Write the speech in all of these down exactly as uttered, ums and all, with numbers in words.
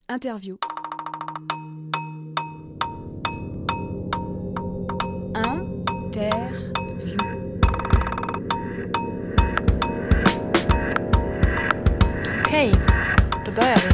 Interview. Interview. Okej, då börjar vi.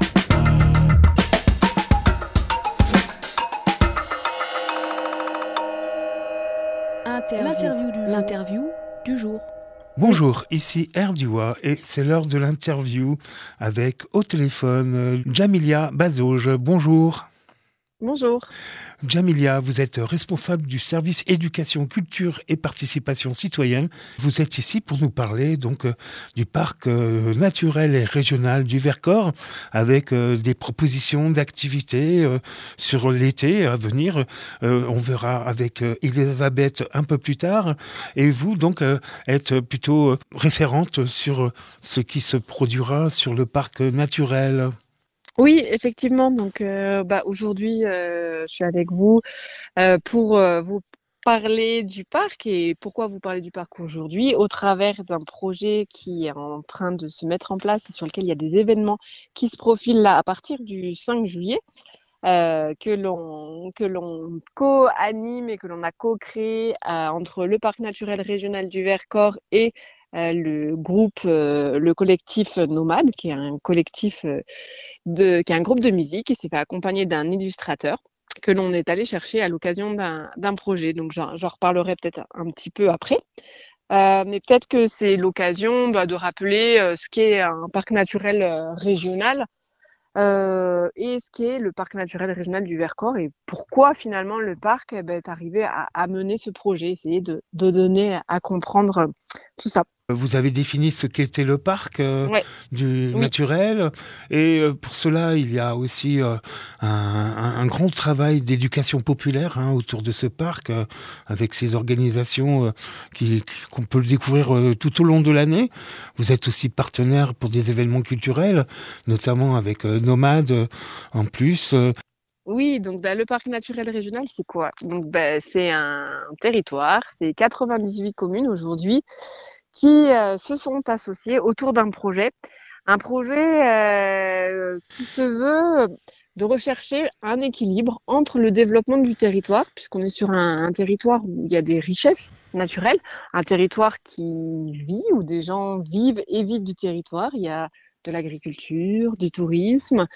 Interview. L'interview du jour. L'interview du jour. Bonjour, ici Erdua et c'est l'heure de l'interview avec au téléphone euh, Djamilia Bazauge. Bonjour. Bonjour. Djamilia, vous êtes responsable du service éducation, culture et participation citoyenne. Vous êtes ici pour nous parler donc euh, du parc euh, naturel et régional du Vercors avec euh, des propositions d'activités euh, sur l'été à venir. Euh, on verra avec euh, Elisabeth un peu plus tard. Et vous donc euh, êtes plutôt euh, référente sur euh, ce qui se produira sur le parc naturel. Oui, effectivement. Donc, euh, bah, aujourd'hui, euh, je suis avec vous euh, pour euh, vous parler du parc. Et pourquoi vous parler du parc aujourd'hui? Au travers d'un projet qui est en train de se mettre en place et sur lequel il y a des événements qui se profilent là à partir du cinq juillet, euh, que l'on que l'on co-anime et que l'on a co-créé euh, entre le parc naturel régional du Vercors et euh, le groupe, euh, le collectif Nomade, qui est un collectif euh, de, qui est un groupe de musique et s'est fait accompagner d'un illustrateur que l'on est allé chercher à l'occasion d'un, d'un projet. Donc, j'en, j'en reparlerai peut-être un petit peu après. Euh, mais peut-être que c'est l'occasion bah, de rappeler euh, ce qu'est un parc naturel euh, régional euh, et ce qu'est le parc naturel régional du Vercors et pourquoi finalement le parc eh ben, est arrivé à, à mener ce projet, essayer de, de donner à comprendre tout ça. Vous avez défini ce qu'était le parc euh, Ouais. du Oui. naturel et euh, pour cela il y a aussi euh, un, un, un grand travail d'éducation populaire hein, autour de ce parc euh, avec ces organisations euh, qui, qui, qu'on peut découvrir euh, tout au long de l'année. Vous êtes aussi partenaire pour des événements culturels, notamment avec euh, Nomade euh, en plus. Euh, Oui, donc bah, le parc naturel régional, c'est quoi? Donc bah, c'est un territoire, c'est quatre-vingt-dix-huit communes aujourd'hui qui euh, se sont associées autour d'un projet, un projet euh, qui se veut de rechercher un équilibre entre le développement du territoire, puisqu'on est sur un, un territoire où il y a des richesses naturelles, un territoire qui vit, où des gens vivent et vivent du territoire. Il y a de l'agriculture, du tourisme,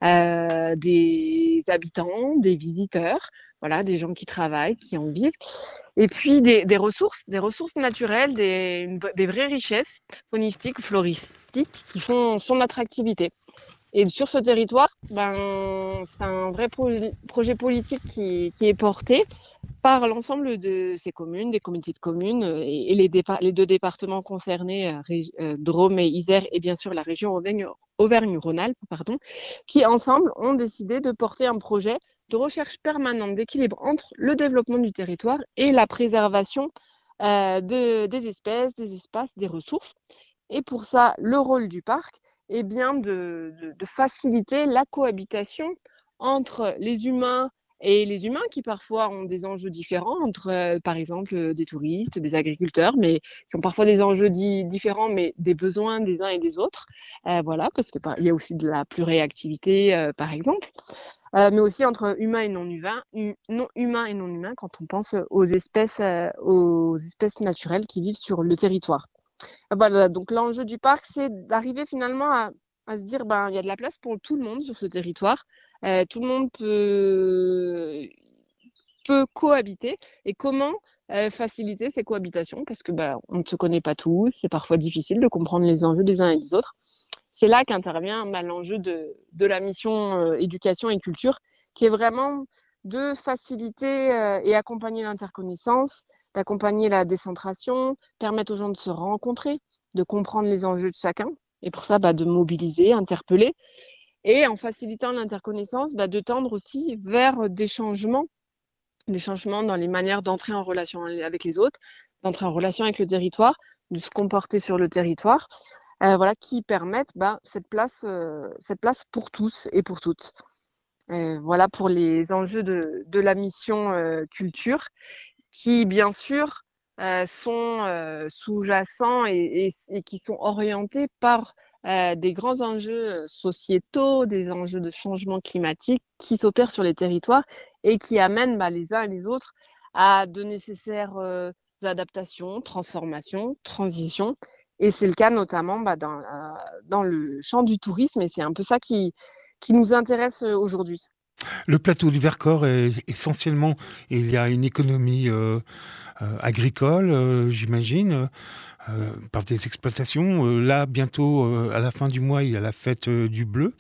euh, des habitants, des visiteurs, voilà, des gens qui travaillent, qui en vivent, et puis des, des ressources, des ressources naturelles, des, une- des vraies richesses faunistiques, floristiques qui font son attractivité. Et sur ce territoire, ben, c'est un vrai pro- projet politique qui, qui est porté par l'ensemble de ces communes, des comités de communes euh, et, et les, dépa- les deux départements concernés, euh, Rég- euh, Drôme et Isère, et bien sûr la région Auvergne- Auvergne-Rhône-Alpes, pardon, qui ensemble ont décidé de porter un projet de recherche permanente d'équilibre entre le développement du territoire et la préservation euh, de, des espèces, des espaces, des ressources. Et pour ça, le rôle du parc est bien de, de, de faciliter la cohabitation entre les humains et les humains qui parfois ont des enjeux différents entre, euh, par exemple, euh, des touristes, des agriculteurs, mais qui ont parfois des enjeux di- différents, mais des besoins des uns et des autres. Euh, voilà, parce que par- il y a aussi de la pluriactivité, euh, par exemple, Euh, mais aussi entre humains et non humains, hum- non humains et non humains, quand on pense aux espèces, euh, aux espèces naturelles qui vivent sur le territoire. Voilà, donc l'enjeu du parc, c'est d'arriver finalement à, à se dire, ben, il y a de la place pour tout le monde sur ce territoire. Euh, tout le monde peut, peut cohabiter. Et comment euh, faciliter ces cohabitations? Parce que ben, on ne se connaît pas tous, c'est parfois difficile de comprendre les enjeux des uns et des autres. C'est là qu'intervient ben, l'enjeu de, de la mission euh, éducation et culture, qui est vraiment de faciliter euh, et accompagner l'interconnaissance, d'accompagner la décentration, permettre aux gens de se rencontrer, de comprendre les enjeux de chacun, et pour ça, bah, de mobiliser, interpeller, et en facilitant l'interconnaissance, bah, de tendre aussi vers des changements, des changements dans les manières d'entrer en relation avec les autres, d'entrer en relation avec le territoire, de se comporter sur le territoire, euh, voilà, qui permettent bah, cette place, euh, cette place pour tous et pour toutes. Euh, voilà pour les enjeux de, de la mission euh, culture, qui bien sûr euh, sont euh, sous-jacents et, et, et qui sont orientés par euh, des grands enjeux sociétaux, des enjeux de changement climatique qui s'opèrent sur les territoires et qui amènent bah, les uns et les autres à de nécessaires euh, adaptations, transformations, transitions. Et c'est le cas notamment bah, dans, euh, dans le champ du tourisme et c'est un peu ça qui, qui nous intéresse euh, aujourd'hui. Le plateau du Vercors est essentiellement, il y a une économie euh, euh, agricole, euh, j'imagine, euh, par des exploitations. Euh, là, bientôt, euh, à la fin du mois, il y a la fête euh, du bleu.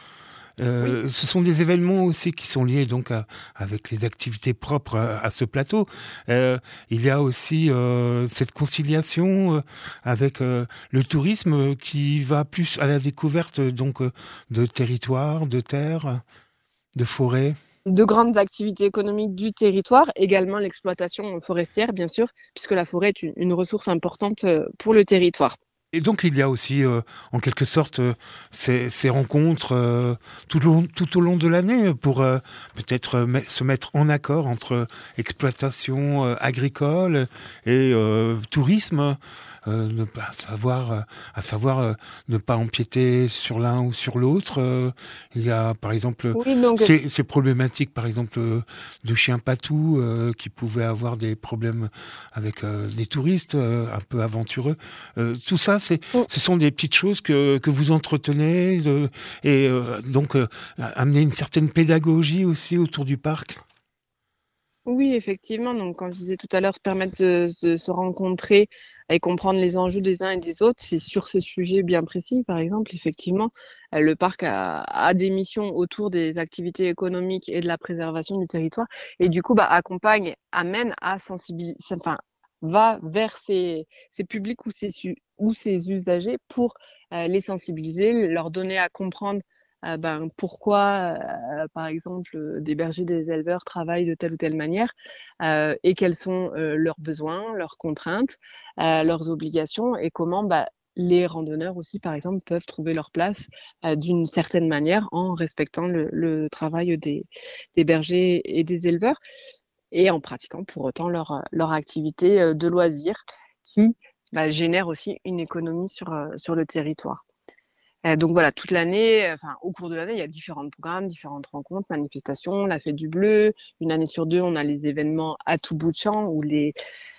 Euh, Oui. ce sont des événements aussi qui sont liés donc à, avec les activités propres à, à ce plateau. Euh, il y a aussi euh, cette conciliation euh, avec euh, le tourisme qui va plus à la découverte donc euh, de territoires, de terres, de forêts. De grandes activités économiques du territoire, également l'exploitation forestière, bien sûr, puisque la forêt est une, une ressource importante euh, pour le territoire. Et donc il y a aussi, euh, en quelque sorte, euh, ces, ces rencontres euh, tout, au long, tout au long de l'année pour euh, peut-être euh, me- se mettre en accord entre exploitation euh, agricole et euh, tourisme, euh, ne pas savoir, euh, à savoir euh, ne pas empiéter sur l'un ou sur l'autre. Euh, il y a par exemple Oui, donc ces, ces problématiques, par exemple euh, de chiens patous euh, qui pouvaient avoir des problèmes avec euh, des touristes euh, un peu aventureux. Euh, tout ça, c'est, mm, ce sont des petites choses que, que vous entretenez de- et euh, donc euh, amener une certaine pédagogie aussi autour du parc. oui, effectivement. Donc, comme je disais tout à l'heure, se permettre de, de se rencontrer et comprendre les enjeux des uns et des autres, c'est sur ces sujets bien précis, par exemple, effectivement, euh, le parc a, a des missions autour des activités économiques et de la préservation du territoire, et du coup, bah, accompagne, amène à sensibiliser, enfin, va vers ces, ces publics ou ces, su- ou ces usagers pour euh, les sensibiliser, leur donner à comprendre euh, ben, pourquoi euh, par exemple, euh, des bergers, des éleveurs travaillent de telle ou telle manière euh, et quels sont euh, leurs besoins, leurs contraintes, euh, leurs obligations et comment bah, les randonneurs aussi, par exemple, peuvent trouver leur place euh, d'une certaine manière en respectant le, le travail des, des bergers et des éleveurs et en pratiquant pour autant leur, leur activité euh, de loisir qui bah, génère aussi une économie sur, euh, sur le territoire. Euh, donc voilà, toute l'année, enfin au cours de l'année, il y a différents programmes, différentes rencontres, manifestations, la fête du bleu. Une année sur deux, on a les événements à tout bout de champ où les,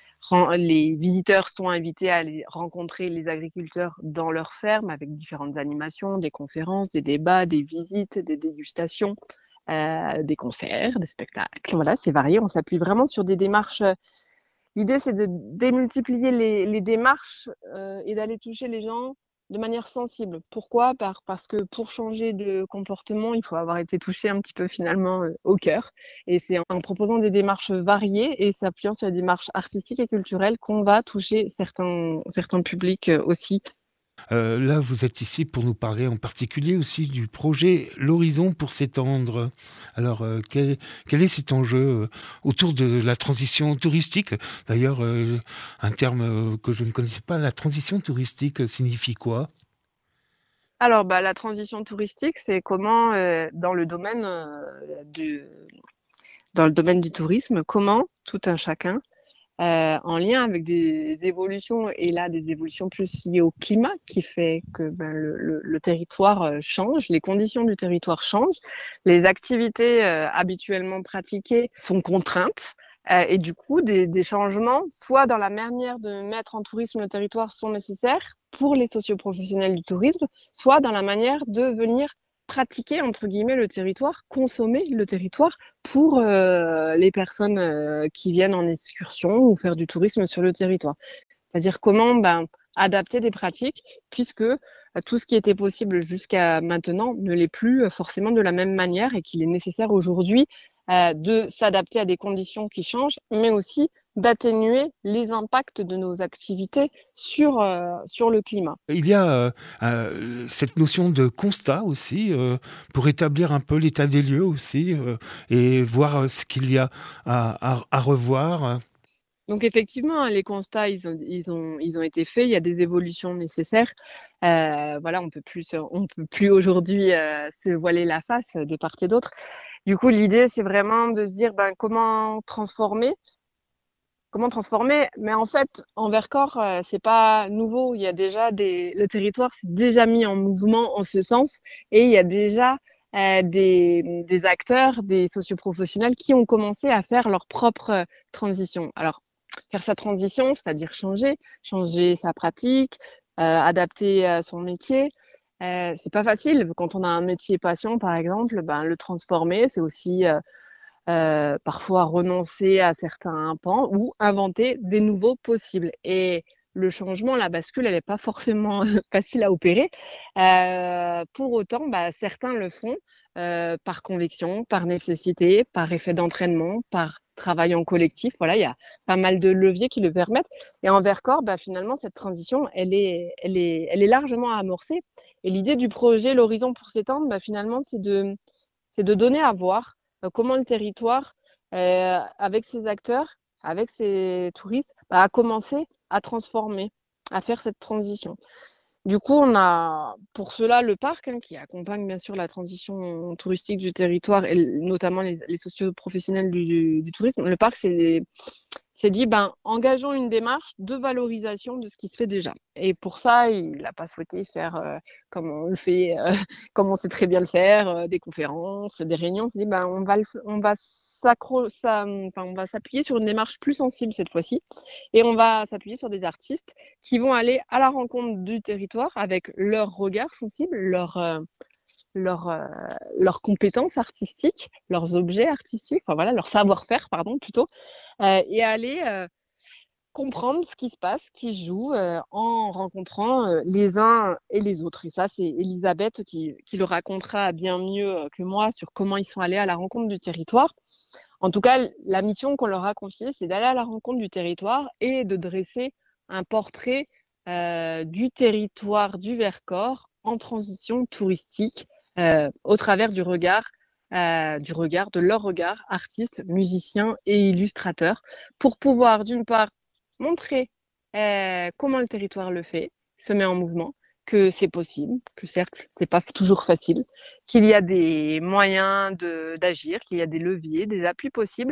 les visiteurs sont invités à aller rencontrer les agriculteurs dans leurs fermes avec différentes animations, des conférences, des débats, des visites, des dégustations, euh, des concerts, des spectacles. Voilà, c'est varié. On s'appuie vraiment sur des démarches. L'idée, c'est de démultiplier les, les démarches euh, et d'aller toucher les gens de manière sensible. Pourquoi? Par, Parce que pour changer de comportement, il faut avoir été touché un petit peu finalement euh, au cœur. Et c'est en, en proposant des démarches variées et s'appuyant sur des démarches artistiques et culturelles qu'on va toucher certains, certains publics euh, aussi. Euh, là, vous êtes ici pour nous parler en particulier aussi du projet L'Horizon pour s'étendre. Alors, euh, quel, quel est cet enjeu euh, autour de la transition touristique? D'ailleurs, euh, un terme euh, que je ne connaissais pas, la transition touristique euh, signifie quoi? Alors, bah, la transition touristique, c'est comment, euh, dans le domaine euh, du, dans le domaine du tourisme, comment tout un chacun euh, en lien avec des évolutions, et là des évolutions plus liées au climat qui fait que ben, le, le, le territoire euh, change, les conditions du territoire changent, les activités euh, habituellement pratiquées sont contraintes. Euh, et du coup, des, des changements, soit dans la manière de mettre en tourisme le territoire, sont nécessaires pour les socioprofessionnels du tourisme, soit dans la manière de venir pratiquer, entre guillemets, le territoire, consommer le territoire pour euh, les personnes euh, qui viennent en excursion ou faire du tourisme sur le territoire. C'est-à-dire comment ben, adapter des pratiques puisque euh, tout ce qui était possible jusqu'à maintenant ne l'est plus euh, forcément de la même manière et qu'il est nécessaire aujourd'hui euh, de s'adapter à des conditions qui changent, mais aussi d'atténuer les impacts de nos activités sur, euh, sur le climat. Il y a euh, euh, cette notion de constat aussi, euh, pour établir un peu l'état des lieux aussi, euh, et voir euh, ce qu'il y a à, à, à revoir. Donc effectivement, les constats, ils ont, ils ont, ils ont été faits. Il y a des évolutions nécessaires. Euh, voilà, on peut plus, on peut plus aujourd'hui euh, se voiler la face de part et d'autre. Du coup, l'idée, c'est vraiment de se dire, ben, comment transformer, comment transformer. Mais en fait, en Vercors, euh, c'est pas nouveau. Il y a déjà des, le territoire s'est déjà mis en mouvement en ce sens, et il y a déjà euh, des, des acteurs, des socioprofessionnels qui ont commencé à faire leur propre euh, transition. Alors, faire sa transition, c'est-à-dire changer, changer sa pratique, euh, adapter euh, son métier. Euh, c'est pas facile. Quand on a un métier passion, par exemple, ben, le transformer, c'est aussi euh, euh, parfois renoncer à certains pans ou inventer des nouveaux possibles. Et le changement, la bascule, elle n'est pas forcément facile à opérer. Euh, pour autant, bah, certains le font euh, par conviction, par nécessité, par effet d'entraînement, par travail en collectif. Voilà, il y a pas mal de leviers qui le permettent. Et en Vercors, bah, finalement, cette transition, elle est, elle est, elle est largement amorcée. Et l'idée du projet, l'horizon pour s'étendre, bah, finalement, c'est de, c'est de donner à voir euh, comment le territoire, euh, avec ses acteurs, avec ses touristes, bah, a commencé à transformer, à faire cette transition. Du coup, on a pour cela le parc hein, qui accompagne bien sûr la transition touristique du territoire et notamment les, les socio-professionnels du, du, du tourisme. Le parc c'est s'est dit, ben, engageons une démarche de valorisation de ce qui se fait déjà. Et pour ça, il n'a pas souhaité faire euh, comme on le fait, euh, comme on sait très bien le faire, euh, des conférences, des réunions. Il s'est dit, ben, on va, le, on va s'accro- ça, enfin, on va s'appuyer sur une démarche plus sensible cette fois-ci. Et on va s'appuyer sur des artistes qui vont aller à la rencontre du territoire avec leur regard sensible, leur... Euh, leurs euh, leurs compétences artistiques, leurs objets artistiques, enfin voilà, leur savoir-faire, pardon, plutôt, euh, et aller euh, comprendre ce qui se passe, qui se joue euh, en rencontrant euh, les uns et les autres. Et ça, c'est Elisabeth qui, qui le racontera bien mieux que moi sur comment ils sont allés à la rencontre du territoire. En tout cas, la mission qu'on leur a confiée, c'est d'aller à la rencontre du territoire et de dresser un portrait euh, du territoire du Vercors en transition touristique euh, au travers du regard, euh, du regard, de leur regard, artistes, musiciens et illustrateurs, pour pouvoir d'une part montrer euh, comment le territoire le fait, se met en mouvement, que c'est possible, que certes, c'est pas toujours facile, qu'il y a des moyens de, d'agir, qu'il y a des leviers, des appuis possibles,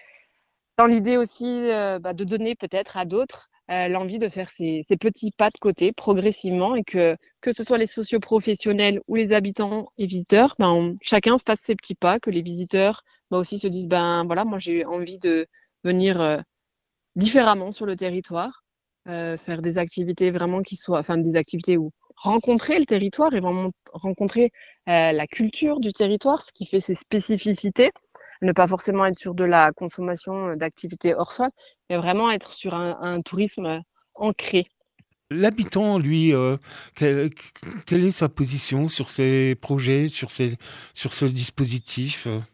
dans l'idée aussi euh, bah, de donner peut-être à d'autres euh, l'envie de faire ces, ces petits pas de côté progressivement et que, que ce soit les socioprofessionnels ou les habitants et visiteurs, ben, on- chacun fasse ses petits pas, que les visiteurs bah, aussi se disent, ben voilà, moi j'ai envie de venir euh, différemment sur le territoire, euh, faire des activités vraiment qui soient, enfin des activités où rencontrer le territoire et vraiment rencontrer euh, la culture du territoire, ce qui fait ses spécificités, ne pas forcément être sur de la consommation d'activités hors sol, mais vraiment être sur un, un tourisme ancré. L'habitant, lui, euh, quelle, quelle est sa position sur ces projets, sur, ces, sur ce dispositif euh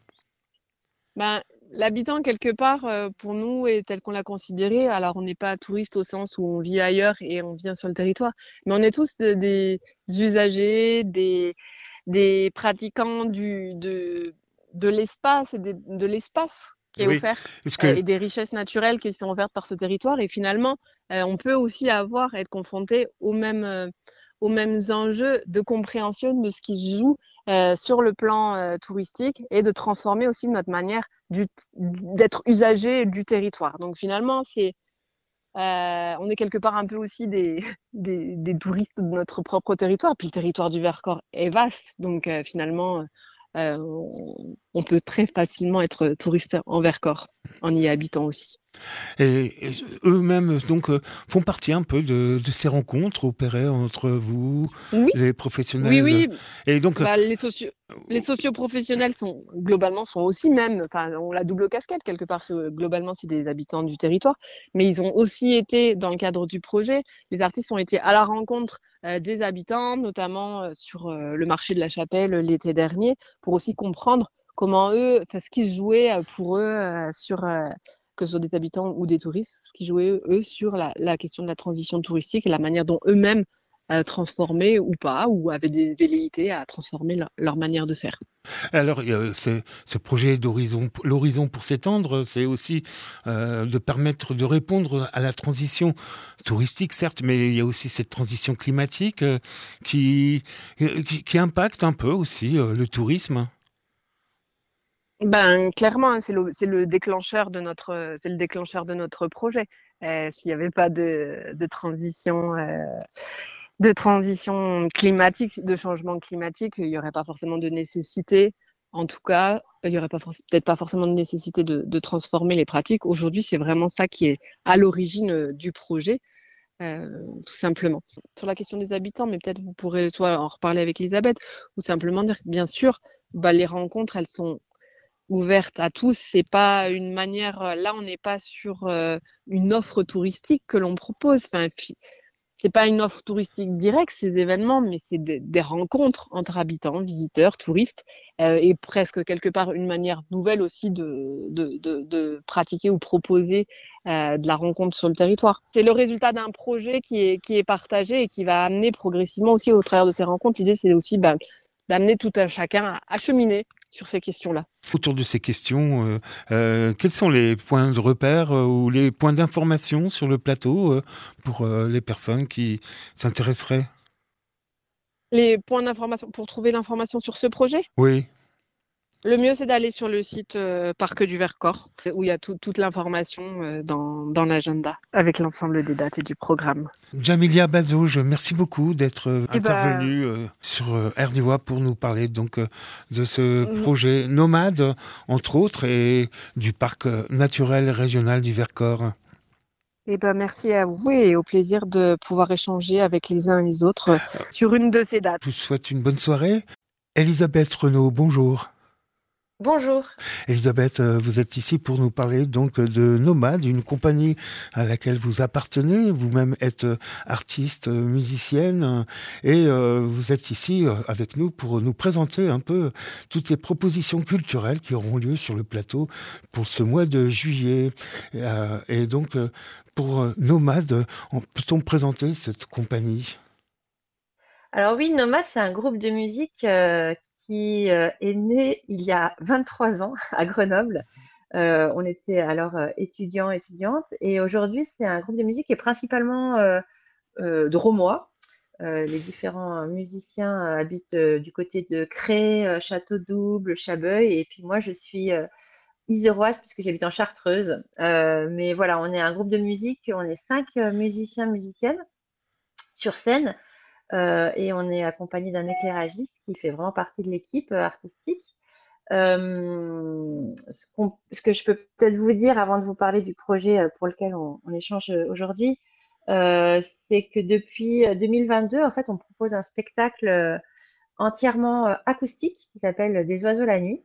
Ben, l'habitant, quelque part, euh, pour nous, est tel qu'on l'a considéré. Alors, on n'est pas touriste au sens où on vit ailleurs et on vient sur le territoire, mais on est tous de- des usagers, des, des pratiquants du, de, de l'espace et des- de l'espace qui est Oui, offert est-ce euh, que et des richesses naturelles qui sont offertes par ce territoire. Et finalement, euh, on peut aussi avoir, être confronté aux mêmes, euh, aux mêmes enjeux de compréhension de ce qui se joue euh, sur le plan euh, touristique et de transformer aussi notre manière du, d'être usager du territoire. Donc finalement, c'est, euh, on est quelque part un peu aussi des, des, des touristes de notre propre territoire. Puis le territoire du Vercors est vaste, donc euh, finalement, euh, on, on peut très facilement être touriste en Vercors en y habitant aussi. et, et eux-mêmes donc euh, font partie un peu de, de ces rencontres opérées entre vous, Oui, les oui, professionnels, oui. et donc euh, Bah, les socio les socioprofessionnels sont globalement sont aussi même, enfin, ont la double casquette quelque part. C'est, euh, globalement, c'est des habitants du territoire, mais ils ont aussi été dans le cadre du projet. Les artistes ont été à la rencontre euh, des habitants, notamment euh, sur euh, le marché de la Chapelle euh, l'été dernier, pour aussi comprendre comment eux, enfin, ce qui se jouait euh, pour eux euh, sur euh, que ce soit des habitants ou des touristes, ce qui jouait eux sur la, la question de la transition touristique et la manière dont eux-mêmes euh, transformer ou pas, ou avaient des velléités à transformer leur, leur manière de faire. alors euh, c'est- ce projet d'horizon, l'horizon pour s'étendre, c'est aussi euh, de permettre de répondre à la transition touristique, certes, mais il y a aussi cette transition climatique euh, qui, euh, qui, qui impacte un peu aussi euh, le tourisme. Ben, clairement, hein, c'est le, c'est le déclencheur de notre, c'est le déclencheur de notre projet. Euh, s'il n'y avait pas de, de transition, euh, de transition climatique, de changement climatique, il n'y aurait pas forcément de nécessité. En tout cas, il n'y aurait pas forc- peut-être pas forcément de nécessité de, de transformer les pratiques. Aujourd'hui, c'est vraiment ça qui est à l'origine euh, du projet, euh, tout simplement. Sur la question des habitants, mais peut-être vous pourrez soit en reparler avec Elisabeth, ou simplement dire que bien sûr, bah, les rencontres, elles sont ouverte à tous. C'est pas une manière. euh, Là, on n'est pas sur euh, une offre touristique que l'on propose. Enfin, puis, c'est pas une offre touristique directe, ces événements, mais c'est des, des rencontres entre habitants, visiteurs, touristes, euh, et presque quelque part une manière nouvelle aussi de, de, de, de pratiquer ou proposer euh, de la rencontre sur le territoire. C'est le résultat d'un projet qui est, qui est partagé et qui va amener progressivement aussi au travers de ces rencontres. L'idée, c'est aussi bah, d'amener tout un chacun à, à cheminer sur ces questions-là. Autour de ces questions, euh, euh, quels sont les points de repère euh, ou les points d'information sur le plateau euh, pour euh, les personnes qui s'intéresseraient? Les points d'information pour trouver l'information sur ce projet, Oui. le mieux c'est d'aller sur le site euh, Parc du Vercors où il y a tout- toute l'information euh, dans, dans l'agenda avec l'ensemble des dates et du programme. Jamilia Bazouge, merci beaucoup d'être euh, Et ben, intervenue euh, sur euh, R D W A pour nous parler donc euh, de ce mm, projet Nomade, entre autres, et du parc euh, naturel régional du Vercors. et ben merci à vous et au plaisir de pouvoir échanger avec les uns et les autres euh, sur une de ces dates. Je vous souhaite une bonne soirée. Elisabeth Renaud, bonjour. Bonjour. Elisabeth, euh, vous êtes ici pour nous parler donc de Nomade, une compagnie à laquelle vous appartenez. Vous-même êtes euh, artiste, euh, musicienne, euh, et euh, vous êtes ici euh, avec nous pour nous présenter un peu toutes les propositions culturelles qui auront lieu sur le plateau pour ce mois de juillet. Euh, et donc, euh, pour euh, Nomade, on- peut-on présenter cette compagnie? Alors oui, Nomad, c'est un groupe de musique euh, qui euh, est né il y a vingt-trois ans à Grenoble. Euh, on était alors euh, étudiants, étudiantes, et aujourd'hui, c'est un groupe de musique qui est principalement euh, euh, drômois. Euh, les différents musiciens euh, habitent euh, du côté de Cré, euh, Château-Double, Chabeuil, et puis moi, je suis euh, iséroise puisque j'habite en Chartreuse. Euh, mais voilà, on est un groupe de musique, on est cinq euh, musiciens, musiciennes sur scène. Euh, et on est accompagné d'un éclairagiste qui fait vraiment partie de l'équipe euh, artistique. Euh, ce, qu'on- ce que je peux peut-être vous dire avant de vous parler du projet euh, pour lequel on, on échange euh, aujourd'hui, euh, c'est que depuis euh, deux mille vingt-deux, en fait, on propose un spectacle euh, entièrement euh, acoustique qui s'appelle Des oiseaux la nuit.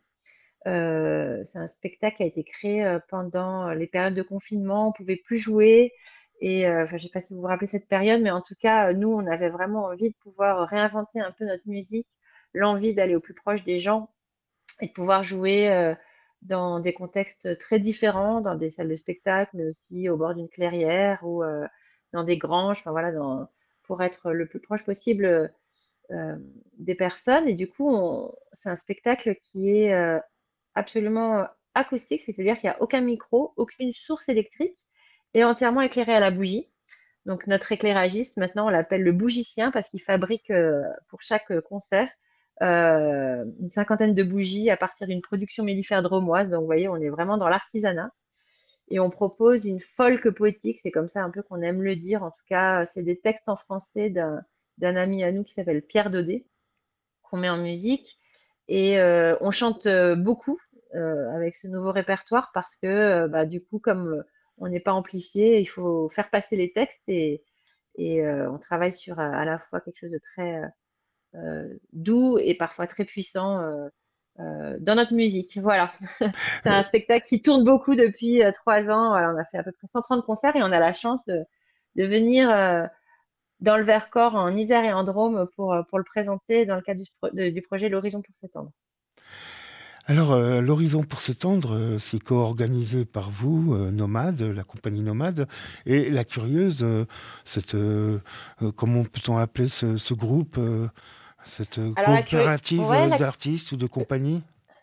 Euh, c'est un spectacle qui a été créé euh, pendant les périodes de confinement. On pouvait plus jouer. Et euh, enfin, je sais pas si vous vous rappelez cette période, mais en tout cas, euh, nous, on avait vraiment envie de pouvoir réinventer un peu notre musique, l'envie d'aller au plus proche des gens et de pouvoir jouer euh, dans des contextes très différents, dans des salles de spectacle, mais aussi au bord d'une clairière ou euh, dans des granges. Enfin voilà, dans, pour être le plus proche possible euh, des personnes. Et du coup, on- c'est un spectacle qui est euh, absolument euh, acoustique, c'est-à-dire qu'il n'y a aucun micro, aucune source électrique et entièrement éclairé à la bougie. Donc notre éclairagiste, maintenant, on l'appelle le bougicien parce qu'il fabrique euh, pour chaque euh, concert euh, une cinquantaine de bougies à partir d'une production mellifère drômoise. Donc vous voyez, on est vraiment dans l'artisanat. Et on propose une folk poétique, c'est comme ça un peu qu'on aime le dire. En tout cas, c'est des textes en français d'un d'un ami à nous qui s'appelle Pierre Daudet, qu'on met en musique. Et euh, on chante euh, beaucoup euh, avec ce nouveau répertoire parce que euh, bah, du coup, comme euh, on n'est pas amplifié, il faut faire passer les textes et, et euh, on travaille sur euh, à la fois quelque chose de très euh, doux et parfois très puissant euh, euh, dans notre musique. Voilà. C'est un spectacle qui tourne beaucoup depuis euh, trois ans. Voilà, on a fait à peu près cent trente concerts et on a la chance de, de venir euh, dans le Vercors, en Isère et en Drôme pour, euh, pour le présenter dans le cadre du, pro- de- du projet L'Horizon pour s'étendre. Alors, euh, l'Horizon pour s'étendre, euh, c'est co-organisé par vous, euh, Nomade, la compagnie Nomade, et La Curieuse, euh, cette, euh, euh, comment peut-on appeler ce, ce groupe, euh, cette euh, Alors la, curie- coopérative ouais, euh, la, d'artistes ou de compagnies?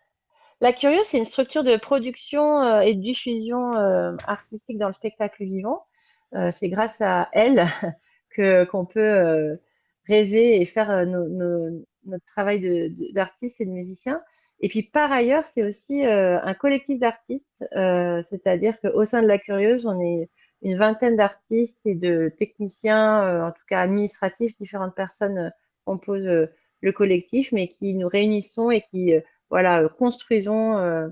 la Curieuse, c'est une structure de production euh, et de diffusion euh, artistique dans le spectacle vivant. Euh, c'est grâce à elle que qu'on peut euh, rêver et faire euh, nos, nos- notre travail de, de- d'artiste et de musicien. Et puis par ailleurs, c'est aussi euh, un collectif d'artistes, euh, c'est-à-dire qu'au sein de La Curieuse, on est une vingtaine d'artistes et de techniciens, euh, en tout cas administratifs, différentes personnes euh, composent euh, le collectif, mais qui nous réunissons et qui, euh, voilà, euh, construisons, euh,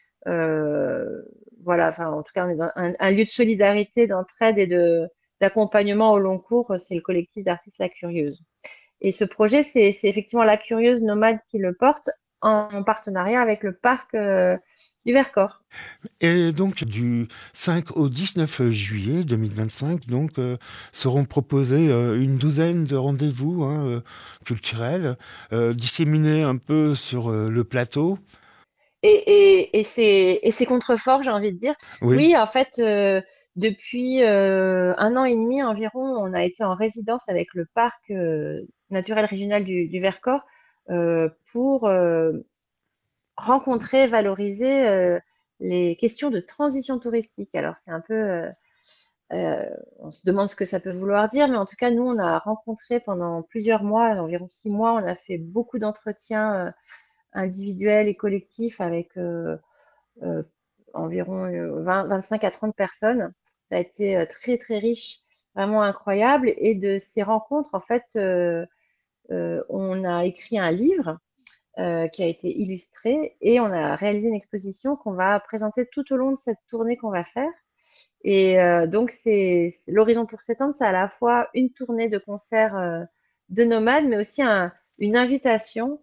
euh, voilà, enfin, en tout cas, on est dans un, un lieu de solidarité, d'entraide et de d'accompagnement au long cours. C'est le collectif d'artistes La Curieuse. Et ce projet, c'est c'est effectivement La Curieuse Nomade qui le porte en partenariat avec le parc euh, du Vercors. Et donc, du cinq au dix-neuf juillet deux mille vingt-cinq, donc, euh, seront proposés euh, une douzaine de rendez-vous hein, euh, culturels, euh, disséminés un peu sur euh, le plateau. Et, et, et c'est et c'est contrefort, j'ai envie de dire. Oui, Oui, en fait, euh, depuis euh, un an et demi environ, on a été en résidence avec le parc euh, naturel régional du, du Vercors euh, pour euh, rencontrer, valoriser euh, les questions de transition touristique. Alors, c'est un peu, euh, euh, on se demande ce que ça peut vouloir dire, mais en tout cas, nous, on a rencontré pendant plusieurs mois, environ six mois, on a fait beaucoup d'entretiens euh, individuels et collectifs avec euh, euh, environ euh, vingt, vingt-cinq à trente personnes. Ça a été euh, très, très riche, vraiment incroyable. Et de ces rencontres, en fait, euh, euh, on a écrit un livre euh, qui a été illustré et on a réalisé une exposition qu'on va présenter tout au long de cette tournée qu'on va faire. Et euh, donc, c'est c'est- l'Horizon pour s'étendre, c'est à la fois une tournée de concerts euh, de nomades, mais aussi un- une invitation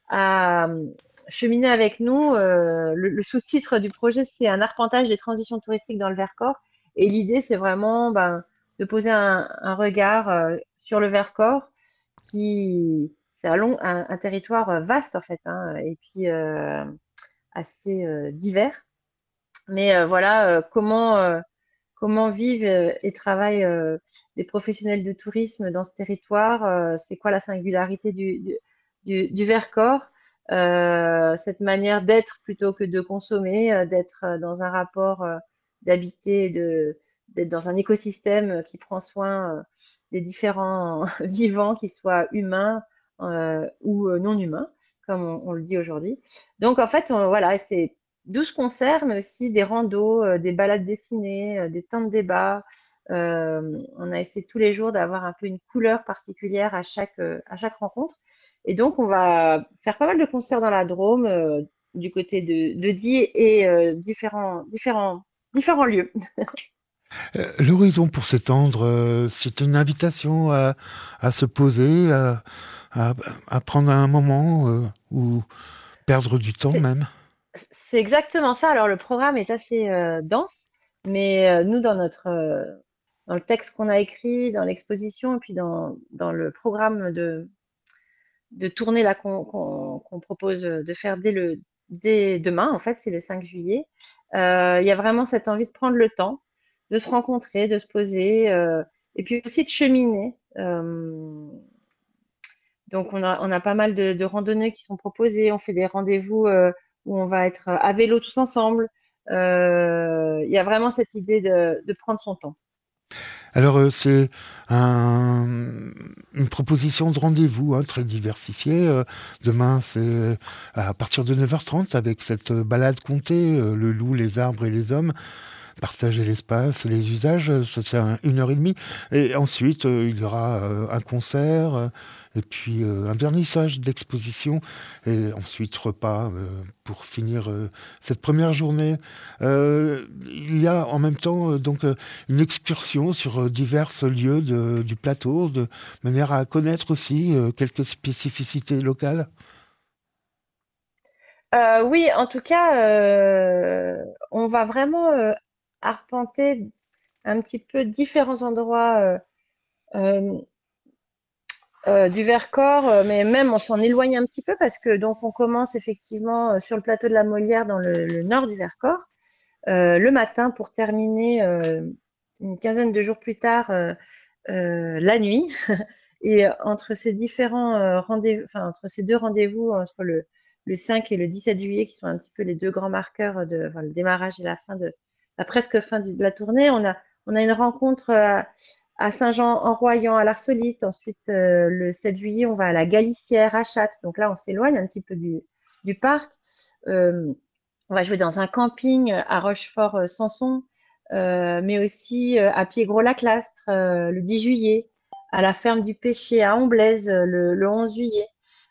à euh, cheminer avec nous. Euh, le, le sous-titre du projet, c'est un arpentage des transitions touristiques dans le Vercors. Et l'idée, c'est vraiment ben, de poser un, un regard euh, sur le Vercors, qui c'est un, long, un, un territoire euh, vaste en fait, hein, et puis euh, assez euh, divers. Mais euh, voilà, euh, comment euh, comment vivent euh, et travaillent euh, les professionnels de tourisme dans ce territoire, euh, c'est quoi la singularité du, du, du, du Vercors, euh, cette manière d'être plutôt que de consommer, euh, d'être euh, dans un rapport euh, d'habiter, de, d'être dans un écosystème qui prend soin euh, des différents vivants, qu'ils soient humains euh, ou euh, non humains, comme on, on le dit aujourd'hui. Donc en fait, on- voilà, c'est douze concerts, mais aussi des randos, euh, des balades dessinées, euh, des temps de débat. Euh, on a essayé tous les jours d'avoir un peu une couleur particulière à chaque, euh, à chaque rencontre. Et donc, on va faire pas mal de concerts dans la Drôme, euh, du côté de, de Die et euh, différents, différents, différents lieux. Euh, l'horizon pour s'étendre, euh, c'est une invitation à, à se poser, à, à, à prendre un moment euh, ou perdre du temps C'est même. c'est exactement ça. Alors, le programme est assez euh, dense, mais euh, nous, dans notre, euh, dans le texte qu'on a écrit, dans l'exposition, et puis dans, dans le programme de, de tournée là qu'on qu'on qu'on propose de faire dès le dès demain, en fait, c'est le cinq juillet. Euh, il y a vraiment cette envie de prendre le temps, de se rencontrer, de se poser, euh, et puis aussi de cheminer. Euh, donc on a on a pas mal de, de randonnées qui sont proposées. On fait des rendez-vous euh, où on va être à vélo tous ensemble. Euh, il y a vraiment cette idée de, de prendre son temps. Alors, euh, c'est un- une proposition de rendez-vous hein, très diversifiée. Euh, demain, c'est à partir de neuf heures trente avec cette balade comptée, euh, le loup, les arbres et les hommes. Partager l'espace, les usages, euh, ça c'est un- une heure et demie. Et ensuite, euh, il y aura euh, un concert, euh, et puis euh, un vernissage d'exposition, et ensuite repas euh, pour finir euh, cette première journée. Euh, il y a en même temps euh, donc euh, une excursion sur euh, divers lieux de- du plateau, de manière à connaître aussi euh, quelques spécificités locales. Euh, oui, en tout cas, euh, on va vraiment euh, arpenter un petit peu différents endroits euh, euh, euh, du Vercors, euh, mais même on s'en éloigne un petit peu parce que donc on commence effectivement euh, sur le plateau de la Molière dans le, le nord du Vercors euh, le matin pour terminer euh, une quinzaine de jours plus tard euh, euh, la nuit. Et euh, entre ces différents euh, rendez-vous, enfin entre ces deux rendez-vous, entre le, le cinq et le dix-sept juillet, qui sont un petit peu les deux grands marqueurs de enfin, le démarrage et la fin de la presque fin du- de la tournée, on a on a une rencontre euh, à Saint-Jean-en-Royans, à l'Arsolite. Ensuite, euh, le sept juillet, on va à la Galicière, à Châtes. Donc là, on s'éloigne un petit peu du, du parc. Euh, on va jouer dans un camping à Rochefort-Sanson, euh, mais aussi euh, à Piégrot-Laclastre euh, le dix juillet, à la ferme du Pêcher à Omblaise euh, le, le onze juillet.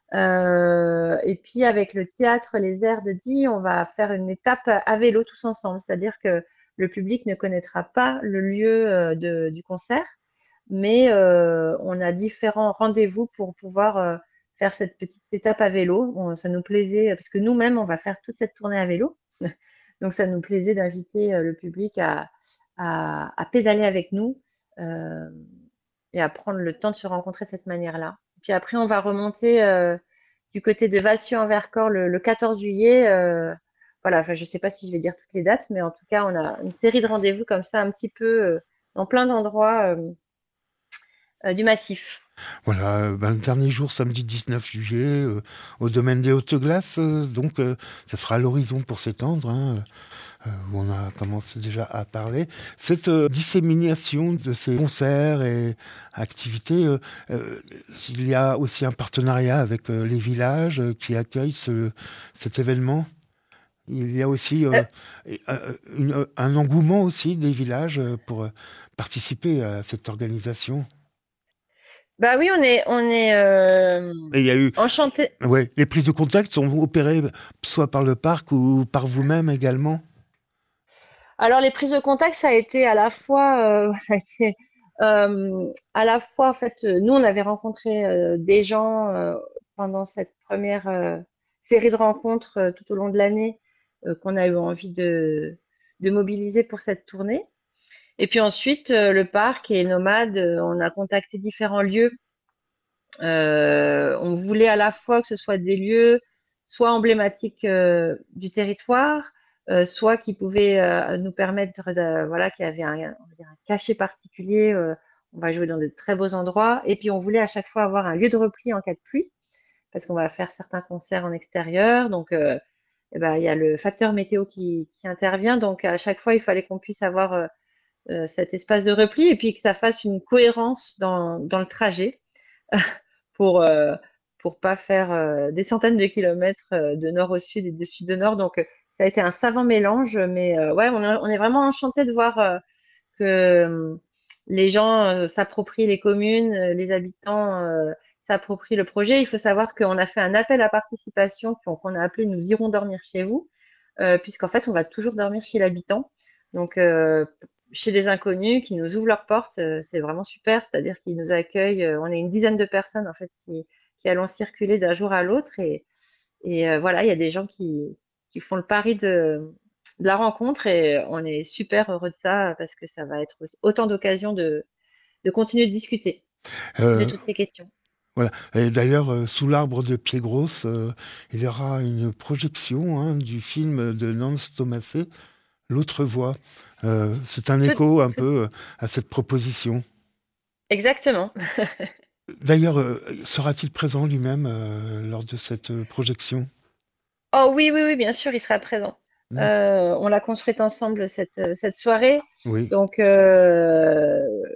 Euh, et puis avec le théâtre Les Airs de Die, on va faire une étape à vélo tous ensemble, c'est-à-dire que le public ne connaîtra pas le lieu euh, de- du concert, mais euh, on a différents rendez-vous pour pouvoir euh, faire cette petite étape à vélo. On- ça nous plaisait, parce que nous-mêmes, on va faire toute cette tournée à vélo, donc ça nous plaisait d'inviter euh, le public à, à, à pédaler avec nous euh, et à prendre le temps de se rencontrer de cette manière-là. Puis après, on va remonter euh, du côté de Vassieux-en-Vercors le, le quatorze juillet. Euh, voilà, enfin, je sais pas si je vais dire toutes les dates, mais en tout cas, on a une série de rendez-vous comme ça, un petit peu euh, dans plein d'endroits euh, euh, du massif. Voilà, euh, ben, le dernier jour, samedi dix-neuf juillet, euh, au domaine des Hautes-Glaces, euh, donc euh, ça sera l'horizon pour s'étendre, hein, euh, où on a commencé déjà à parler. Cette euh, dissémination de ces concerts et activités, euh, euh, il y a aussi un partenariat avec euh, les villages euh, qui accueillent ce- cet événement. Il y a aussi euh, Euh, euh, une- un engouement aussi des villages euh, pour euh, participer à cette organisation. Bah oui, on est on est euh, Et il y a eu enchanté. Ouais, les prises de contact sont opérées soit par le parc ou par vous-même également. Alors les prises de contact, ça a été à la fois, euh, ça a été euh, à la fois en fait, euh, nous on avait rencontré euh, des gens euh, pendant cette première euh, série de rencontres euh, tout au long de l'année euh, qu'on a eu envie de de mobiliser pour cette tournée. Et puis ensuite, euh, le parc et Nomade, euh, on a contacté différents lieux. Euh, on voulait à la fois que ce soit des lieux soit emblématiques euh, du territoire, euh, soit qui pouvaient euh, nous permettre de, voilà, qu'il y avait un, on va dire un cachet particulier. Euh, on va jouer dans de très beaux endroits. Et puis on voulait à chaque fois avoir un lieu de repli en cas de pluie, parce qu'on va faire certains concerts en extérieur. Donc euh, eh ben, il y a le facteur météo qui, qui intervient. Donc à chaque fois, il fallait qu'on puisse avoir euh, euh, cet espace de repli et puis que ça fasse une cohérence dans, dans le trajet pour euh, pour pas faire euh, des centaines de kilomètres euh, de nord au sud et de sud au nord. Donc euh, ça a été un savant mélange, mais euh, ouais, on, a- on est vraiment enchanté de voir euh, que euh, les gens euh, s'approprient les communes, euh, les habitants euh, s'approprient le projet. Il faut savoir qu'on a fait un appel à participation qu'on qu'on a appelé Nous irons dormir chez vous, euh, puisqu'en fait on va toujours dormir chez l'habitant. Donc euh, chez des inconnus qui nous ouvrent leurs portes, euh, c'est vraiment super, c'est-à-dire qu'ils nous accueillent. Euh, on est une dizaine de personnes en fait qui, qui allons circuler d'un jour à l'autre et, et euh, voilà, il y a des gens qui, qui font le pari de, de la rencontre et on est super heureux de ça parce que ça va être autant d'occasions de, de continuer de discuter de Euh, toutes ces questions. voilà. Et d'ailleurs, euh, sous l'arbre de Pied-Grosse, euh, il y aura une projection hein, du film de Nance Thomasé, L'autre voix. Euh, c'est un Tout, écho un tout, peu euh, à cette proposition. exactement. D'ailleurs, euh, sera-t-il présent lui-même euh, lors de cette euh, projection? Oh oui, oui, oui, bien sûr, il sera présent. Hmm. Euh, on l'a construite ensemble cette, cette soirée, Oui. donc euh,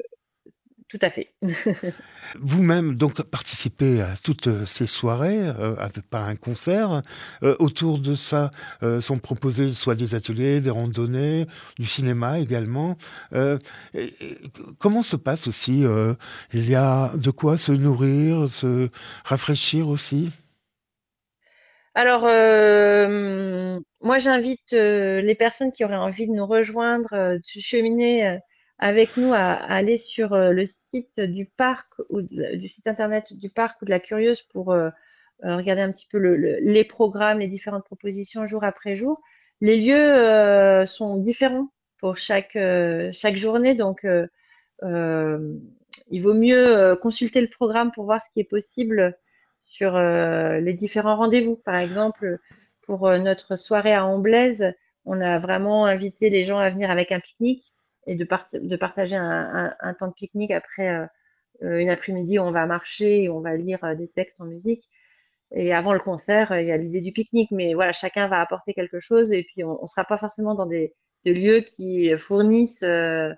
tout à fait. Vous-même, donc, participez à toutes euh, ces soirées euh, avec, par un concert. Euh, autour de ça euh, sont proposés soit des ateliers, des randonnées, du cinéma également. Euh, et- et comment se passe aussi euh, il y a de quoi se nourrir, se rafraîchir aussi? Alors, euh, moi, j'invite euh, les personnes qui auraient envie de nous rejoindre, euh, de cheminer euh, avec nous à, à aller sur euh, le site du parc ou de la- du site internet du parc ou de la Curieuse pour euh, euh, regarder un petit peu le- le- les programmes, les différentes propositions jour après jour. Les lieux euh, sont différents pour chaque euh, chaque journée, donc euh, euh, il vaut mieux euh, consulter le programme pour voir ce qui est possible sur euh, les différents rendez-vous. Par exemple, pour euh, notre soirée à Amblaise, on a vraiment invité les gens à venir avec un pique-nique et de, parti- de partager un, un- un temps de pique-nique après euh, euh, une après-midi où on va marcher et on va lire euh, des textes en musique. Et avant le concert, euh, il y a l'idée du pique-nique, mais voilà, chacun va apporter quelque chose et puis on ne sera pas forcément dans des, des lieux qui fournissent euh,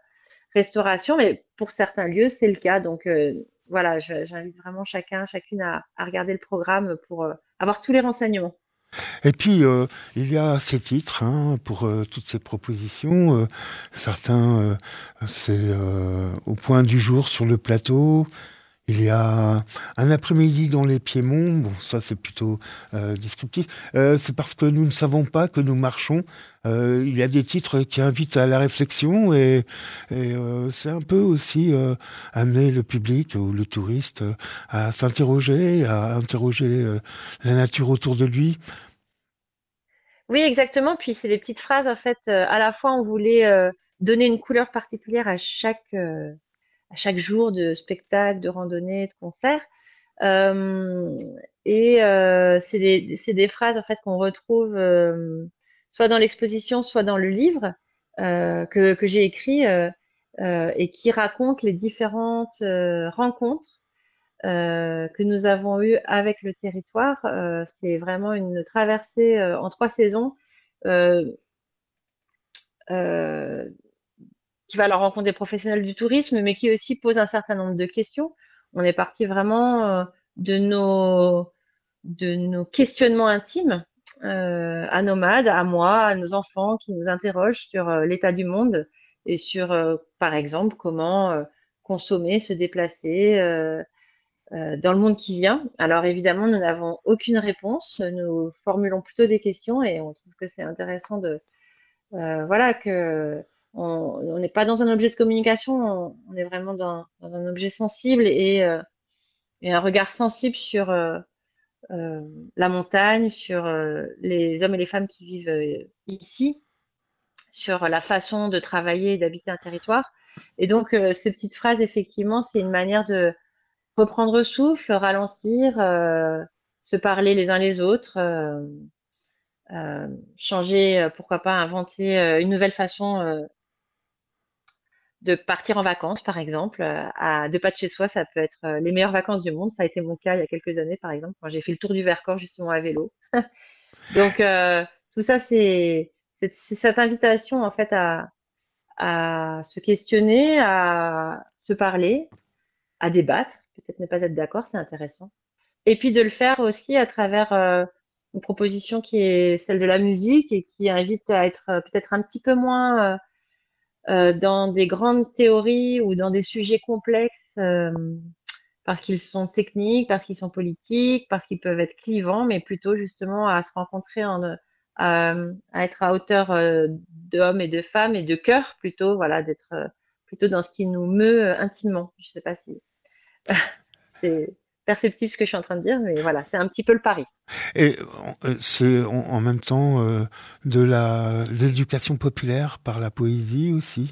restauration, mais pour certains lieux, c'est le cas. Donc euh, voilà, je- j'invite vraiment chacun, chacune à, à regarder le programme pour euh, avoir tous les renseignements. Et puis, euh, il y a ces titres hein, pour euh, toutes ces propositions. Euh, certains, euh, c'est euh, au point du jour sur le plateau. Il y a un après-midi dans les Piémonts. Bon, ça, c'est plutôt euh, descriptif. Euh, c'est parce que nous ne savons pas que nous marchons. Euh, il y a des titres qui invitent à la réflexion et, et euh, c'est un peu aussi euh, amener le public ou le touriste euh, à s'interroger, à interroger euh, la nature autour de lui. Oui, exactement. Puis c'est des petites phrases, en fait. Euh, à la fois, on voulait euh, donner une couleur particulière à chaque, euh, à chaque jour de spectacle, de randonnée, de concert. Euh, et euh, c'est des, c'est des phrases, en fait, qu'on retrouve euh, soit dans l'exposition, soit dans le livre euh, que, que j'ai écrit euh, euh, et qui raconte les différentes euh, rencontres euh, que nous avons eues avec le territoire. Euh, c'est vraiment une traversée euh, en trois saisons euh, euh, qui va à la rencontre des professionnels du tourisme, mais qui aussi pose un certain nombre de questions. On est parti vraiment euh, de nos de nos questionnements intimes euh, à Nomade, à moi, à nos enfants qui nous interrogent sur euh, l'état du monde et sur, euh, par exemple, comment euh, consommer, se déplacer euh, euh, dans le monde qui vient. Alors évidemment, nous n'avons aucune réponse, nous formulons plutôt des questions et on trouve que c'est intéressant de euh, voilà que on on n'est pas dans un objet de communication, on, on est vraiment dans, dans un objet sensible et, euh, et un regard sensible sur euh, euh, la montagne, sur euh, les hommes et les femmes qui vivent euh, ici, sur la façon de travailler et d'habiter un territoire. Et donc, euh, ces petites phrases, effectivement, c'est une manière de reprendre souffle, ralentir, euh, se parler les uns les autres, euh, euh, changer, euh, pourquoi pas inventer euh, une nouvelle façon euh, de partir en vacances, par exemple, euh, à deux pas de chez soi, ça peut être euh, les meilleures vacances du monde. Ça a été mon cas il y a quelques années, par exemple, quand j'ai fait le tour du Vercors justement à vélo. Donc euh, tout ça, c'est c'est c'est cette invitation en fait à à se questionner, à se parler, à débattre. Peut-être ne pas être d'accord, c'est intéressant. Et puis de le faire aussi à travers euh, une proposition qui est celle de la musique et qui invite à être euh, peut-être un petit peu moins euh, euh, dans des grandes théories ou dans des sujets complexes euh, parce qu'ils sont techniques, parce qu'ils sont politiques, parce qu'ils peuvent être clivants, mais plutôt justement à se rencontrer, en, euh, à, à être à hauteur euh, d'hommes et de femmes et de cœur plutôt, voilà, d'être euh, plutôt dans ce qui nous meut euh, intimement. Je sais pas si c'est perceptible ce que je suis en train de dire, mais voilà, c'est un petit peu le pari. Et euh, c'est en, en même temps euh, de la, de l'éducation populaire par la poésie aussi.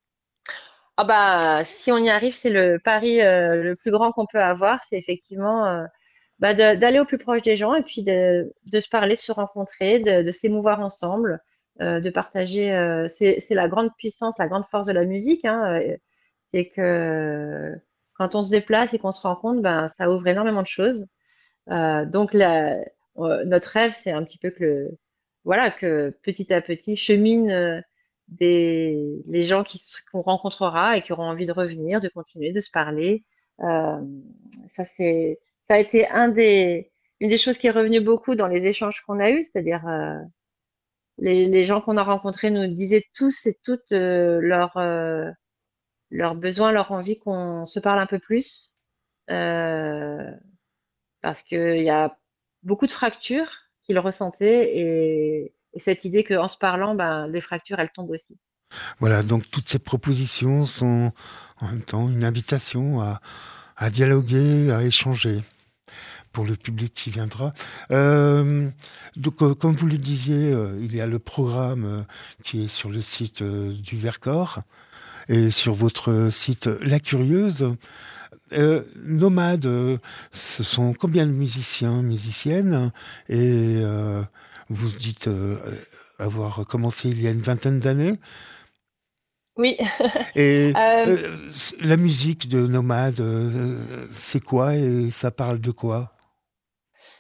Ah bah, si on y arrive, c'est le pari euh, le plus grand qu'on peut avoir, c'est effectivement euh, bah, de- d'aller au plus proche des gens et puis de, de se parler, de se rencontrer, de, de s'émouvoir ensemble, euh, de partager. Euh, c'est, c'est la grande puissance, la grande force de la musique, hein, euh, c'est que quand on se déplace et qu'on se rencontre, ben, ça ouvre énormément de choses. Euh, donc la- euh, notre rêve, c'est un petit peu que le, voilà, que petit à petit cheminent euh, des, les gens qui, s- qu'on rencontrera et qui auront envie de revenir, de continuer, de se parler. Euh, ça c'est, ça a été un des, une des choses qui est revenue beaucoup dans les échanges qu'on a eus, c'est-à-dire euh, les, les gens qu'on a rencontrés nous disaient tous et toutes euh, leurs euh, leurs besoins, leur envie qu'on se parle un peu plus. Euh, parce qu'il y a beaucoup de fractures qu'il ressentait et, et cette idée qu'en se parlant, ben, les fractures, elles tombent aussi. Voilà, donc toutes ces propositions sont en même temps une invitation à, à dialoguer, à échanger pour le public qui viendra. Euh, donc, euh, comme vous le disiez, euh, il y a le programme euh, qui est sur le site euh, du Vercors et sur votre site La Curieuse. Euh, Nomade, euh, ce sont combien de musiciens, musiciennes? Et euh, vous dites euh, avoir commencé il y a une vingtaine d'années. Oui. Et Euh, euh, la musique de Nomade, euh, c'est quoi et ça parle de quoi?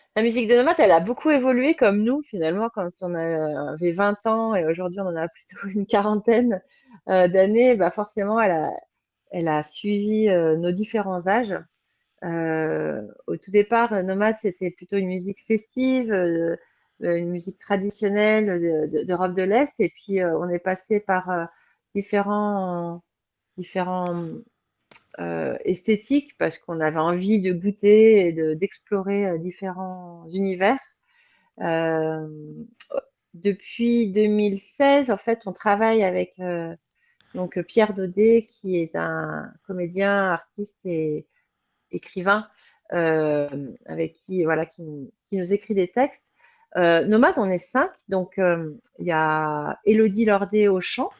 La musique de Nomade, elle a beaucoup évolué comme nous, finalement, quand on avait vingt ans et aujourd'hui on en a plutôt une quarantaine euh, d'années, bah forcément, elle a, elle a suivi euh, nos différents âges. Euh, au tout départ, euh, Nomade, c'était plutôt une musique festive, euh, euh, une musique traditionnelle de- de- d'Europe de l'Est, et puis euh, on est passé par euh, différents, différents euh, esthétiques parce qu'on avait envie de goûter et de- d'explorer euh, différents univers. Euh, Depuis deux mille seize, en fait, on travaille avec euh, donc Pierre Daudet, qui est un comédien, artiste et écrivain, euh, avec qui voilà, qui, qui nous écrit des textes. Euh, Nomade, on est cinq, donc euh, il y a Élodie Lordet au chant,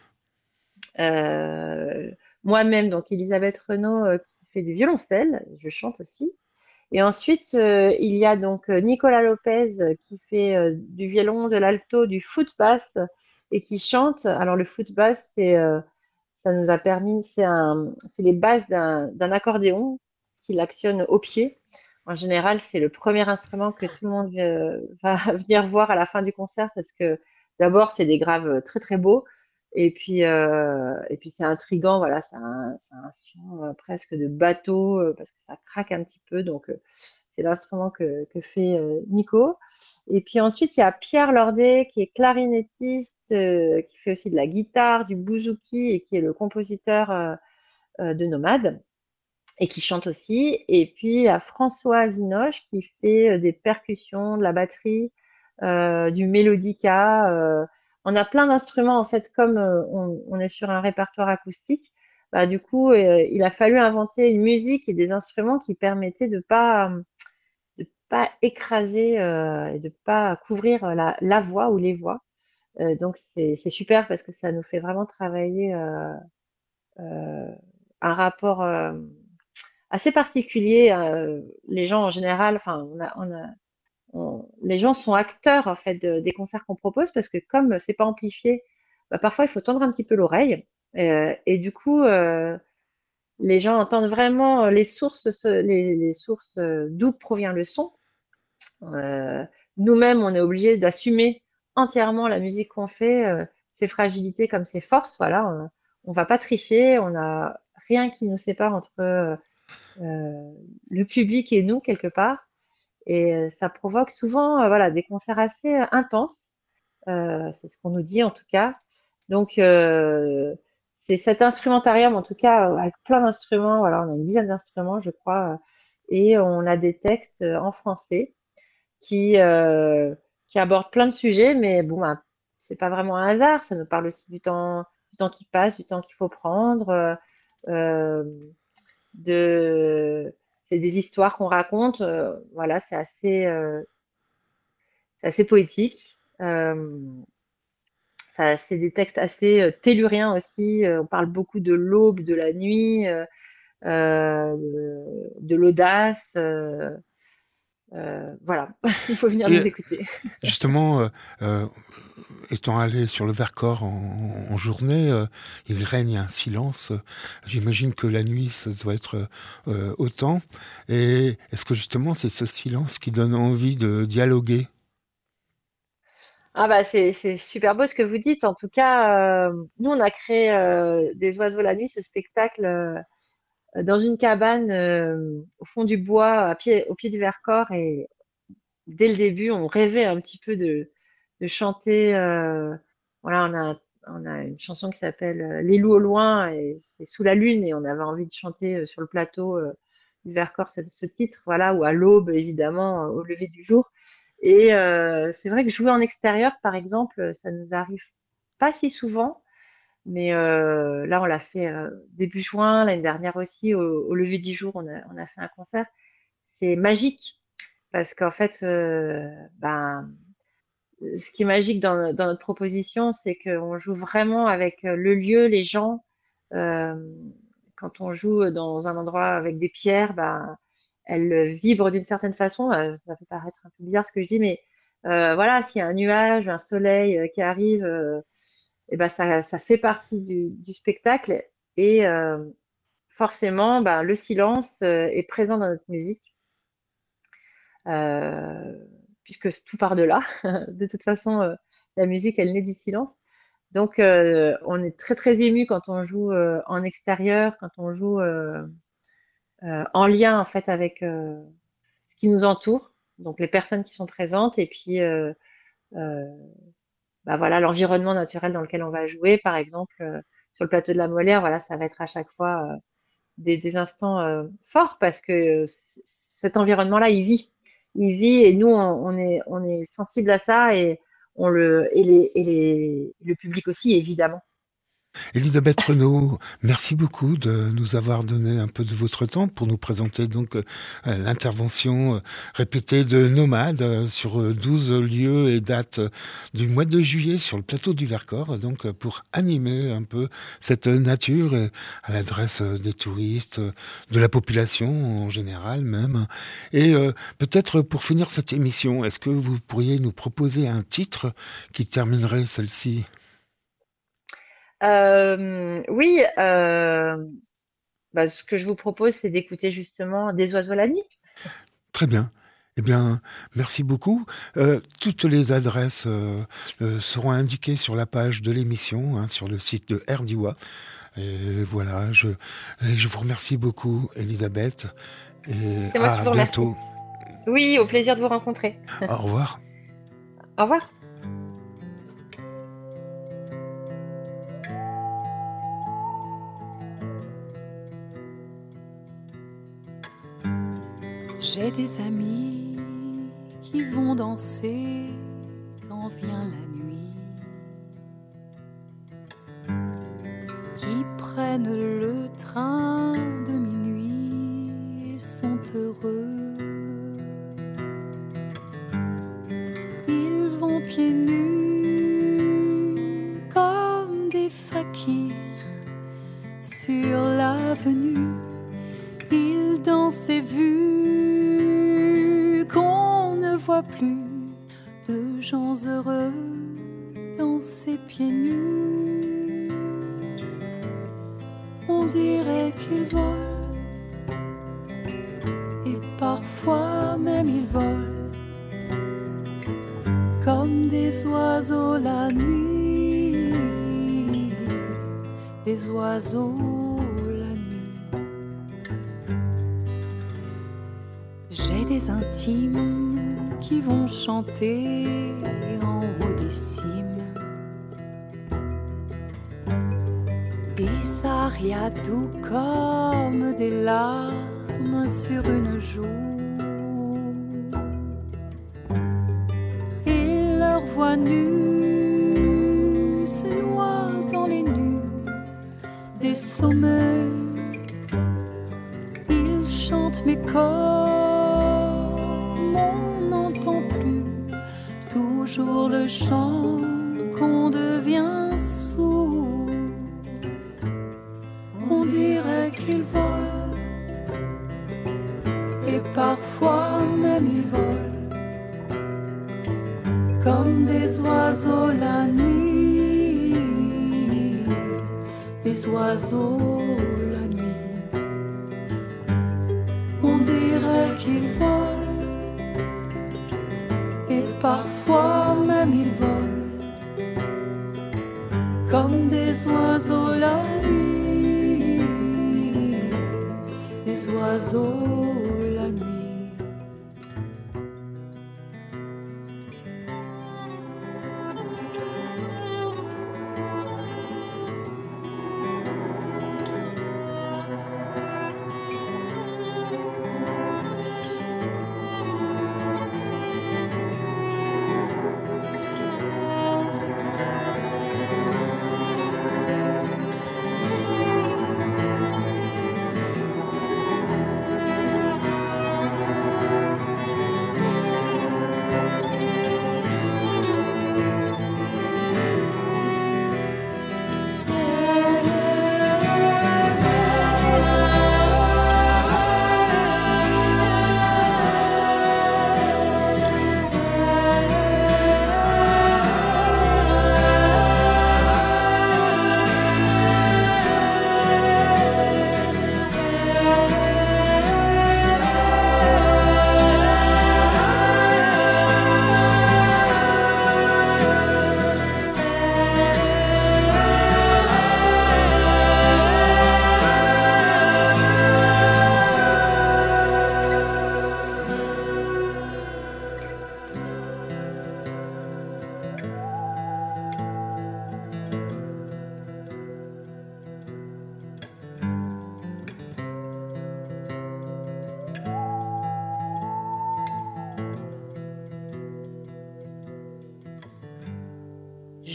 euh, moi-même, donc Elisabeth Renaud, euh, qui fait du violoncelle, je chante aussi. Et ensuite, euh, il y a donc euh, Nicolas Lopez euh, qui fait euh, du violon, de l'alto, du foot bass et qui chante. Alors le foot bass, c'est, euh, ça nous a permis, c'est un, c'est les basses d'un d'un accordéon qu'il actionne au pied. En général, c'est le premier instrument que tout le monde euh, va venir voir à la fin du concert parce que d'abord, c'est des graves très très beaux. Et puis, euh, et puis c'est intriguant, voilà, c'est un, c'est un son euh, presque de bateau euh, parce que ça craque un petit peu, donc euh, c'est l'instrument que, que fait euh, Nico. Et puis ensuite, il y a Pierre Lordet qui est clarinettiste, euh, qui fait aussi de la guitare, du bouzouki et qui est le compositeur euh, euh, de Nomade et qui chante aussi. Et puis il y a François Vinoche qui fait euh, des percussions, de la batterie, euh, du mélodica. Euh, on a plein d'instruments en fait, comme euh, on, on est sur un répertoire acoustique. Bah, du coup, euh, il a fallu inventer une musique et des instruments qui permettaient de pas de pas écraser euh, et de pas couvrir la, la voix ou les voix. Euh, donc c'est c'est super parce que ça nous fait vraiment travailler euh, euh, un rapport euh, assez particulier. Euh, les gens en général, enfin, on a, on a, on- les gens sont acteurs en fait de- des concerts qu'on propose parce que comme c'est pas amplifié, bah, parfois il faut tendre un petit peu l'oreille. Euh, et du coup, euh, les gens entendent vraiment les sources, ce- les, les sources euh, d'où provient le son. Euh, Nous-mêmes, on est obligé d'assumer entièrement la musique qu'on fait, euh, ses fragilités comme ses forces. Voilà, on, on va pas tricher, on n'a rien qui nous sépare entre euh, euh, le public et nous quelque part. Et euh, ça provoque souvent, euh, voilà, des concerts assez euh, intenses. Euh, c'est ce qu'on nous dit en tout cas. Donc euh, c'est cet instrumentarium, en tout cas, euh, avec plein d'instruments. Voilà, on a une dizaine d'instruments, je crois, euh, et on a des textes euh, en français qui, euh, qui aborde plein de sujets, mais bon, ben, c'est pas vraiment un hasard. Ça nous parle aussi du temps, du temps qui passe, du temps qu'il faut prendre, euh, euh, de, c'est des histoires qu'on raconte. Euh, voilà, c'est assez, euh, c'est assez poétique. Euh, ça, c'est des textes assez euh, telluriens aussi. Euh, on parle beaucoup de l'aube, de la nuit, euh, euh, de, de l'audace. Euh, euh, voilà, il faut venir Et nous écouter. justement, euh, euh, étant allé sur le Vercors en, en journée, euh, il règne un silence. J'imagine que la nuit, ça doit être euh, autant. Et est-ce que justement, c'est ce silence qui donne envie de dialoguer? Ah bah c'est c'est super beau ce que vous dites. En tout cas, euh, nous on a créé euh, des oiseaux la nuit, ce spectacle euh, dans une cabane euh, au fond du bois, à pied, au pied du Vercors. Et dès le début, on rêvait un petit peu de de chanter. Euh, voilà, on a on a une chanson qui s'appelle euh, Les loups au loin et c'est sous la lune et on avait envie de chanter euh, sur le plateau euh, du Vercors ce, ce titre, voilà, ou à l'aube évidemment, euh, au lever du jour. Et euh, c'est vrai que jouer en extérieur, par exemple, ça nous arrive pas si souvent, mais euh, là, on l'a fait euh, début juin, l'année dernière aussi, au, au lever du jour, on a, on a fait un concert. C'est magique parce qu'en fait, euh, ben, ce qui est magique dans, dans notre proposition, c'est qu'on joue vraiment avec euh, le lieu, les gens. Euh, Quand on joue dans un endroit avec des pierres, ben, elles vibrent d'une certaine façon. Euh, Ça peut paraître un peu bizarre ce que je dis, mais euh, voilà, s'il y a un nuage, un soleil euh, qui arrive, euh, et ben ça, ça fait partie du, du spectacle. Et euh, forcément, ben, le silence euh, est présent dans notre musique. euh, puisque tout part de là. De toute façon, euh, la musique, elle naît du silence. Donc, euh, on est très très ému quand on joue euh, en extérieur, quand on joue euh, euh, en lien en fait avec euh, ce qui nous entoure, donc les personnes qui sont présentes, et puis euh, euh, bah voilà l'environnement naturel dans lequel on va jouer. Par exemple, euh, sur le plateau de la Molière, voilà, ça va être à chaque fois euh, des, des instants euh, forts parce que euh, c- cet environnement-là, il vit, il vit, et nous, on, on est on est sensible à ça, et on le et les et les le public aussi, évidemment. Elisabeth Renaud, merci beaucoup de nous avoir donné un peu de votre temps pour nous présenter donc euh, l'intervention euh, répétée de Nomade euh, sur euh, douze lieux et dates euh, du mois de juillet sur le plateau du Vercors, donc euh, pour animer un peu cette nature euh, à l'adresse euh, des touristes, euh, de la population en général même. Et euh, peut-être pour finir cette émission, est-ce que vous pourriez nous proposer un titre qui terminerait celle-ci? Euh, oui, euh, bah, ce que je vous propose, c'est d'écouter justement Des oiseaux la nuit. Très bien. Eh bien, merci beaucoup. Euh, toutes les adresses euh, euh, seront indiquées sur la page de l'émission, hein, sur le site de R D I W A. Et voilà, je, et je vous remercie beaucoup, Elisabeth, et C'est moi qui à vous remercie. bientôt. Oui, au plaisir de vous rencontrer. Au revoir. Au revoir. J'ai des amis qui vont danser quand vient la nuit, qui prennent le train de minuit et sont heureux. Ils vont pieds nus comme des fakirs sur l'avenue. Ils dansent et vu qu'on ne voit plus de gens heureux danser pieds nus. On dirait qu'ils volent, et parfois même ils volent comme des oiseaux la nuit, des oiseaux la nuit. J'ai des intimes qui vont chanter en haut des cimes, des arias doux comme des larmes sur une joue, et leur voix nue se noie dans les nues des sommets. Ils chantent mes comme on n'entend plus toujours le chant qu'on devient sourd. On dirait qu'ils volent, et parfois même ils volent comme des oiseaux la nuit, des oiseaux la nuit. On dirait qu'ils volent, et parfois même ils volent comme des oiseaux la nuit, des oiseaux la nuit.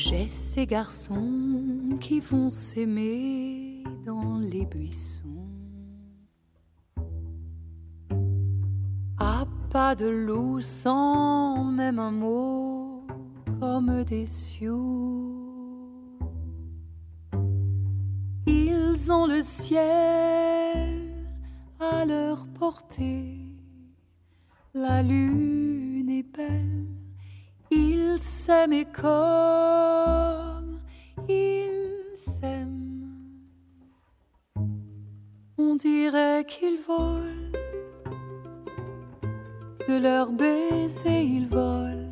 j'ai ces garçons qui vont s'aimer dans les buissons. À pas de loup, sans même un mot, comme des sioux. Ils ont le ciel à leur portée, la lune est belle, ils s'aiment et comme ils s'aiment, on dirait qu'ils volent, de leur baiser ils volent,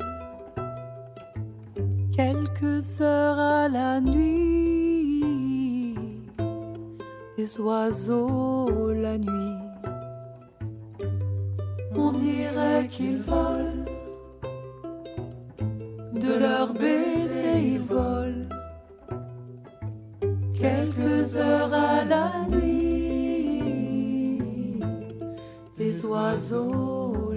quelques heures à la nuit, des oiseaux la nuit. On dirait qu'ils volent, de leur baiser ils volent, quelques heures à la nuit, des oiseaux